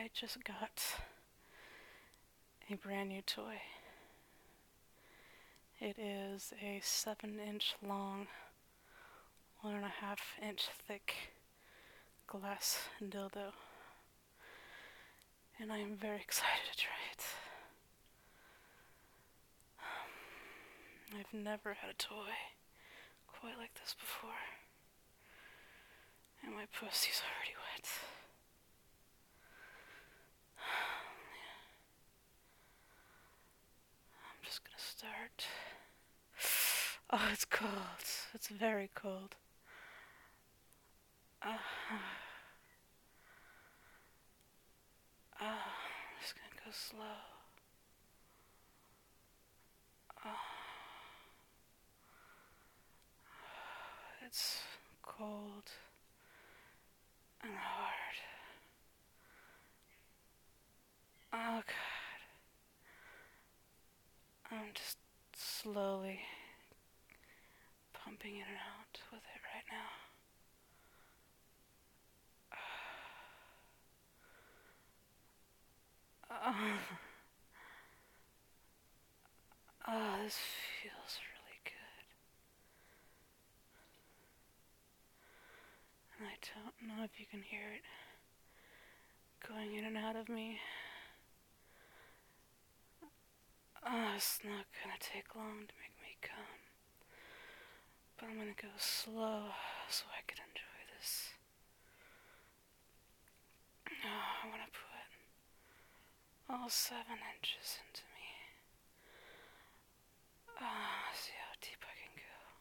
I just got a brand new toy. It is a 7-inch long, 1.5-inch thick glass dildo. And I am very excited to try it. I've never had a toy quite like this before. And my pussy's already wet. I'm just gonna start. Oh, it's cold. It's very cold. I'm just gonna go slow. It's cold and hard. Oh God. I'm just slowly pumping in and out with it right now. Oh, this feels really good. And I don't know if you can hear it going in and out of me. It's not gonna take long to make me come. But I'm gonna go slow so I can enjoy this. I wanna put all 7 inches into me. See how deep I can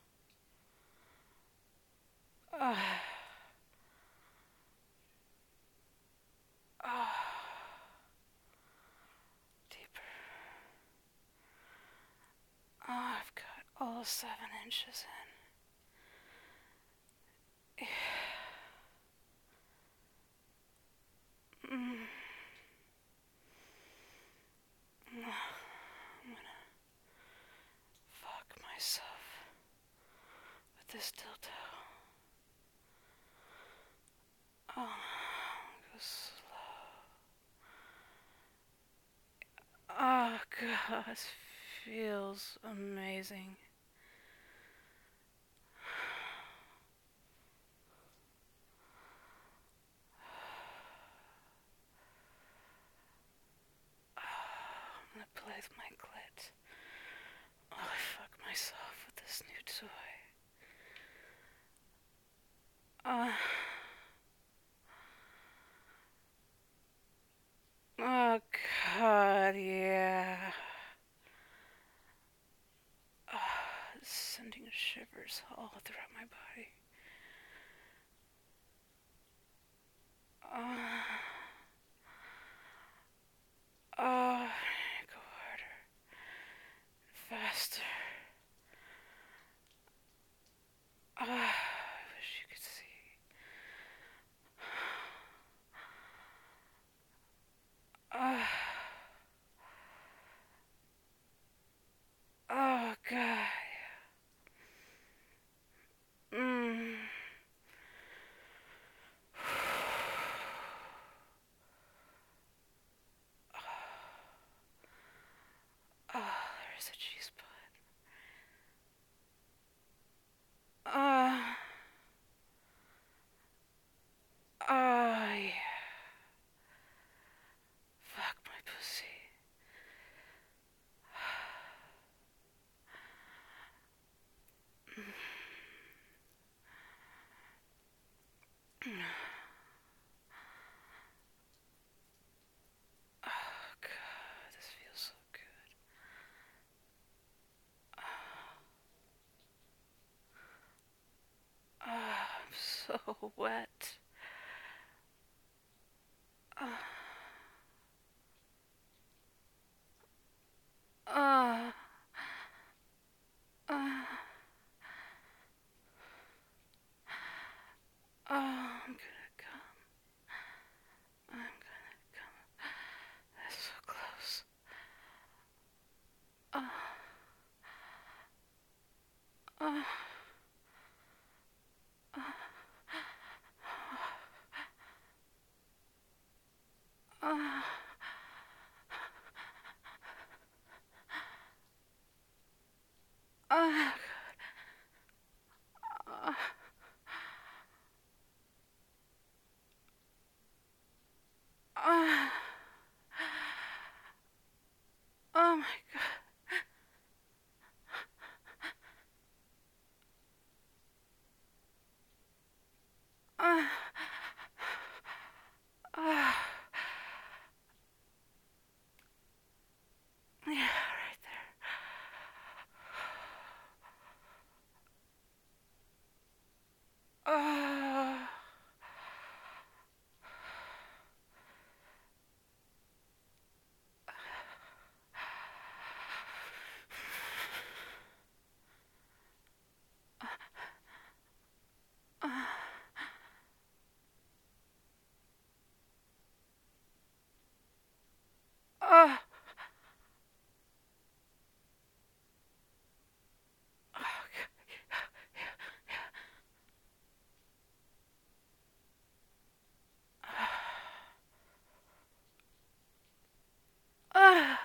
go. Deeper. I've got all 7 inches in. I'm gonna fuck myself with this dildo. Go slow. Oh God, this feels amazing. I'm gonna play with my clit while I fuck myself with this new toy. Oh God, yeah. It's sending shivers all throughout my body. Go harder, faster. I wish you could see. Oh God. There's a G spot. Yeah. Fuck my pussy. Oh God, this feels so good. I'm so wet. Uh, uh, I'm gonna come. I'm gonna come. That's so close. Uh, uh, Uh, uh, yeah, right there. Uh, uh, uh, uh,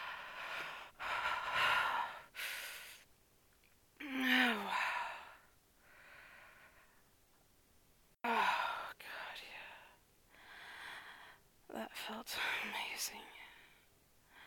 oh, oh, God, yeah. That felt amazing.